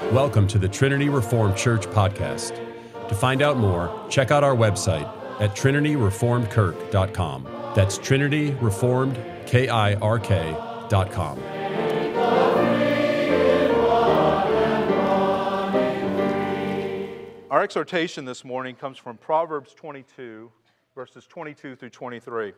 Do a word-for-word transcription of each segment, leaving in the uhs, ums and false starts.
Welcome to the Trinity Reformed Church podcast. To find out more, check out our website at trinity reformed kirk dot com. That's Trinity Reformed, K I R K dot com. Our exhortation this morning comes from Proverbs twenty-two, verses twenty-two through twenty-three.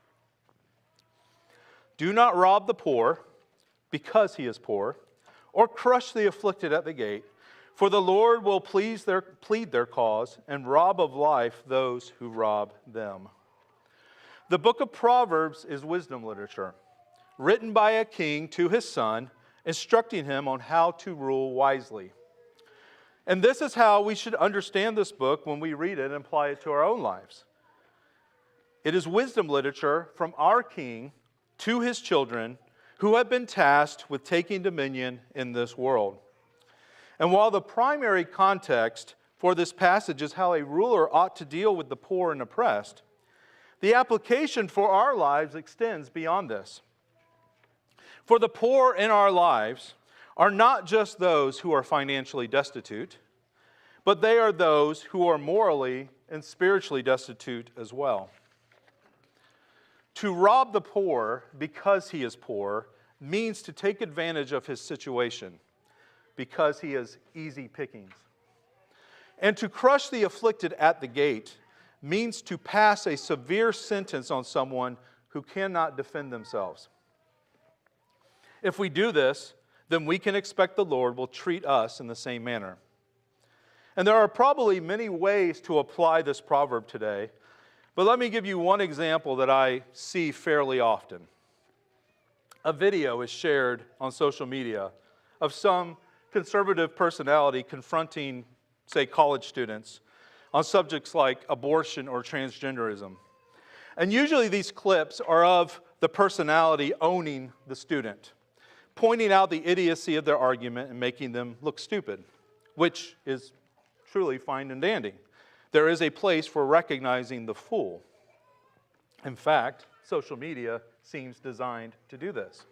Do not rob the poor because he is poor, or crush the afflicted at the gate, for the Lord will please their, plead their cause and rob of life those who rob them. The book of Proverbs is wisdom literature, written by a king to his son, instructing him on how to rule wisely. And this is how we should understand this book when we read it and apply it to our own lives. It is wisdom literature from our king to his children who have been tasked with taking dominion in this world. And while the primary context for this passage is how a ruler ought to deal with the poor and oppressed, the application for our lives extends beyond this. For the poor in our lives are not just those who are financially destitute, but they are those who are morally and spiritually destitute as well. To rob the poor because he is poor means to take advantage of his situation because he is easy pickings. And to crush the afflicted at the gate means to pass a severe sentence on someone who cannot defend themselves. If we do this, then we can expect the Lord will treat us in the same manner. And there are probably many ways to apply this proverb today, but let me give you one example that I see fairly often. A video is shared on social media of some conservative personality confronting, say, college students on subjects like abortion or transgenderism. And usually these clips are of the personality owning the student, pointing out the idiocy of their argument and making them look stupid, which is truly fine and dandy. There is a place for recognizing the fool. In fact, social media seems designed to do this.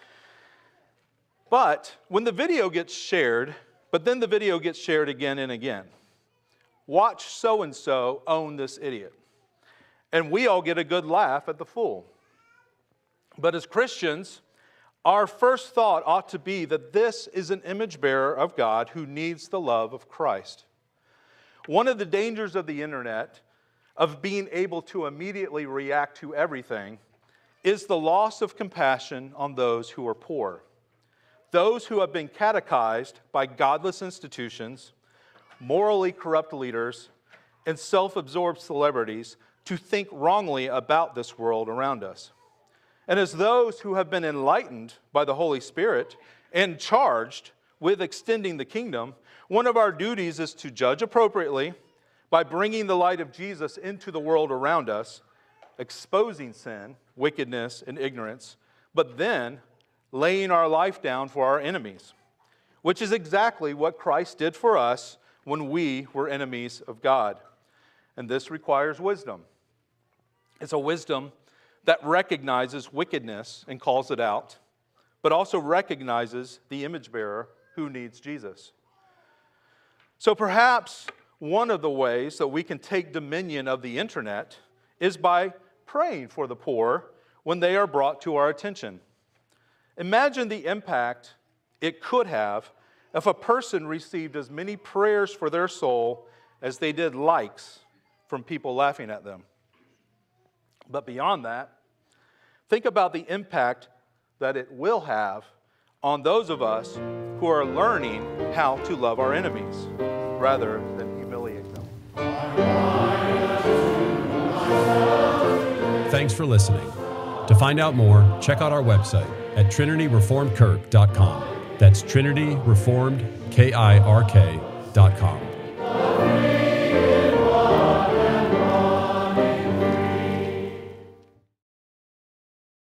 But when the video gets shared, but then the video gets shared again and again, watch so-and-so own this idiot. And we all get a good laugh at the fool. But as Christians, our first thought ought to be that this is an image bearer of God who needs the love of Christ. One of the dangers of the internet, of being able to immediately react to everything, is the loss of compassion on those who are poor. Those who have been catechized by godless institutions, morally corrupt leaders, and self-absorbed celebrities to think wrongly about this world around us. And as those who have been enlightened by the Holy Spirit and charged with extending the kingdom, one of our duties is to judge appropriately by bringing the light of Jesus into the world around us, exposing sin, wickedness, and ignorance, but then laying our life down for our enemies, which is exactly what Christ did for us when we were enemies of God. And this requires wisdom. It's a wisdom that recognizes wickedness and calls it out, but also recognizes the image bearer who needs Jesus. So perhaps one of the ways that we can take dominion of the internet is by praying for the poor when they are brought to our attention. Imagine the impact it could have if a person received as many prayers for their soul as they did likes from people laughing at them. But beyond that, think about the impact that it will have on those of us who are learning how to love our enemies rather than humiliate them. Thanks for listening. To find out more, check out our website at trinity reformed kirk dot com. That's Trinity Reformed, K I R K dot com.